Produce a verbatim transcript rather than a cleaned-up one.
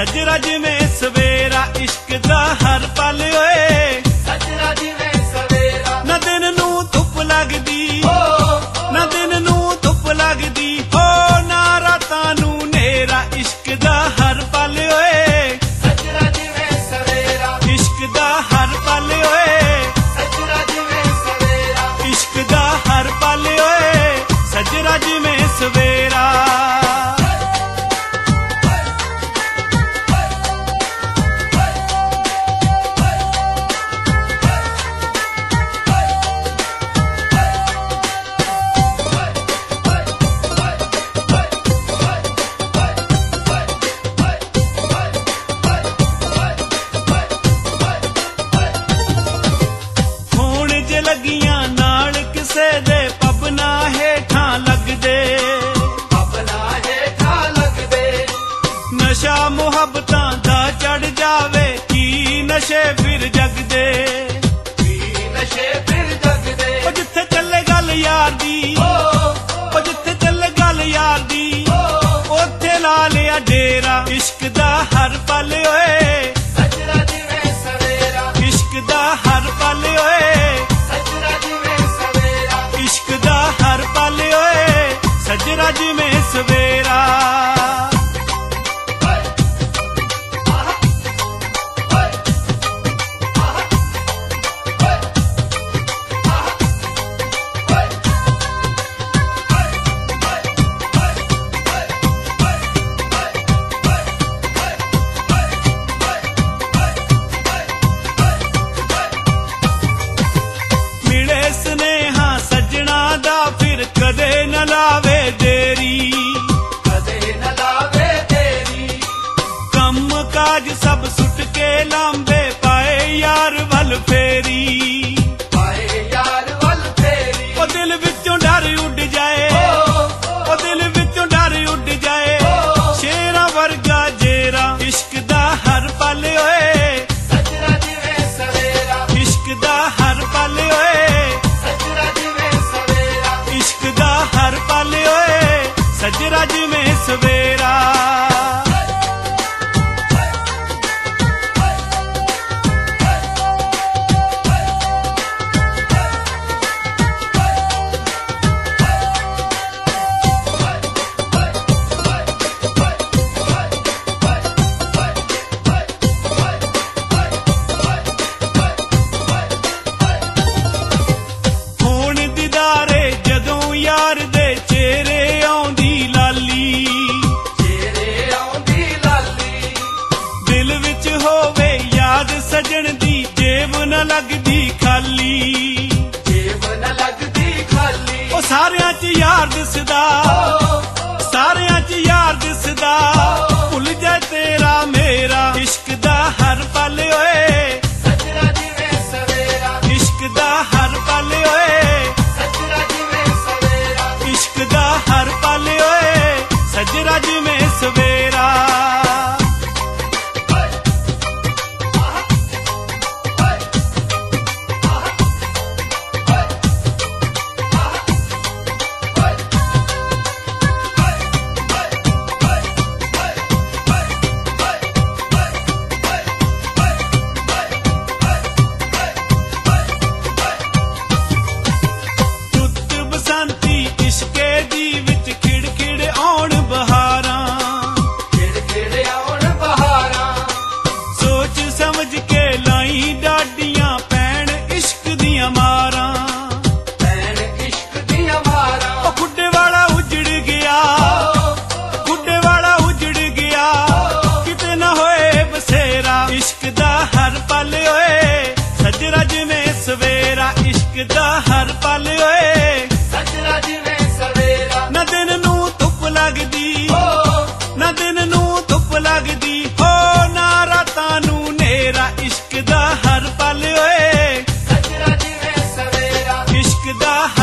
सजरा जिवें सवेरा इश्क दा हर पल ओए सजरा जिवें सवेरा ना दिन नू धुप लगदी ना दिन नू धुप लगदी हो ना रातां नू नेरा इश्क दा हर पल ओए सजरा जिवें सवेरा इश्क दा हर पल ओए सजरा जिवें सवेरा इश्क दा हर पल ओए सजरा जिवें सवेरा लगियां नाल किसे दे पब ना हेठां लगदे पब ना हेठां लगदे नशा मुहब्बतां दा चढ़ जावे की नशे फिर जगदे की नशे फिर जगदे ओ जिथे चले गल यार दी ओ जिथे चले गल यार दी ओथे ला लिया डेरा इश्क दा हर पल ओए सजरा जिवें सवेरा इश्क दा हर पल ओए इश्क दा हर पल ओए सजरा जिवें सवेरा मिले स्नेहा सजना दा फिर कदे न लावे देरी कदे न लावे तेरी कम काज सब सुट के लांबे पाए यार वल फेरी पाए यार वल फेरी ओ दिल विचों डर उड़ जाए ओ दिल विचों डर उड़ जाए शेरा वर्गा जेरा इश्क दा हर पल ओए सजरा जिवें सवेरा इश्क दा हर पल ओए सजरा जिवें सवेरा इश्क दा हर पल ओए सजरा जिवें सवेरा ਹੁਣ ਦੀਦਾਰੇ ਜਦੋਂ ਯਾਰ ਦੇ ਚਿਹਰੇ ਆਉਂਦੀ ਲਾਲੀ ਤੇਰੇ ਆਉਂਦੀ ਲਾਲੀ ਦਿਲ ਵਿੱਚ ਹੋਵੇ ਯਾਦ ਸਜਣ ਦੀ ਜੇਬ ਨਾ ਲੱਗਦੀ ਖਾਲੀ ਜੇਬ ਨ ਲੱਗਦੀ ਖਾਲੀ ਉਹ ਸਾਰਿਆਂ 'ਚ ਯਾਰ ਦਿਸਦਾ ਸਾਰਿਆਂ 'ਚ ਯਾਰ ਦਿਸਦਾ ਭੁੱਲ ਜਾ ਤੇਰਾ ਮੇਰਾ ਇਸ਼ਕ ਦਾ ਹਰ ਪਲ ਓਏ ਸਜਰਾ ਜਿਵੇਂ ਸਵੇਰਾ ਇਸ਼ਕ ਦਾ ਹਰ ਪਲ ਓਏ ਸਜਰਾ ਜਿਵੇਂ ਸਵੇਰਾ ਇਸ਼ਕ ਦਾ ਹਰ ਪਲ ਓਏ ਸਜਰਾ ਜਿਵੇਂ ਸਵੇਰਾ ਰੁੱਤ ਬਸੰਤੀ ਇਸ਼ਕੇ ਦੀ ਵਿੱਚ ਖਿੜ ਖਿੜ ਆਉਣ ਬਹਾਰਾਂ ਖਿੜ ਖਿੜ ਆਉਣ ਬਹਾਰਾਂ ਸੋਚ ਸਮਝ ਕੇ ਲਾਈ ਡਾਡੀਆਂ ਪੈਣ ਇਸ਼ਕ ਦੀਆਂ ਮਾਰਾਂ ਭੈਣ ਇਸ਼ਕ ਦੀਆਂ ਮਾਰਾਂ ਉਹ ਖੁੱਡੇ ਵਾਲਾ ਉਜੜ ਗਿਆ ਖੁੱਡੇ ਵਾਲਾ ਉਜੜ ਗਿਆ ਕਿਤੇ ਨਾ ਹੋਏ ਬਸੇਰਾ ਇਸ਼ਕ ਦਾ ਹਰ ਪਲ ਓਏ ਸਜਰਾ ਜਿਵੇਂ ਸਵੇਰਾ ਇਸ਼ਕ ਦਾ ਹਰ ਪਲ ਓਏ ਸਜਰਾ ਜਿਵੇਂ ਸਵੇਰਾ ਨਾ ਦਿਨ ਨੂੰ ਧੁੱਪ ਲੱਗਦੀ ਨਾ ਦਿਨ ਨੂੰ ਧੁੱਪ ਲੱਗਦੀ ਹੋ ਨਾ ਰਾਤਾਂ ਨੂੰ ਨੇਰਾ ਇਸ਼ਕ ਦਾ ਹਰ ਪਲ ਓਏ ਸਜਰਾ ਜਿਵੇਂ ਸਵੇਰਾ ਇਸ਼ਕ ਦਾ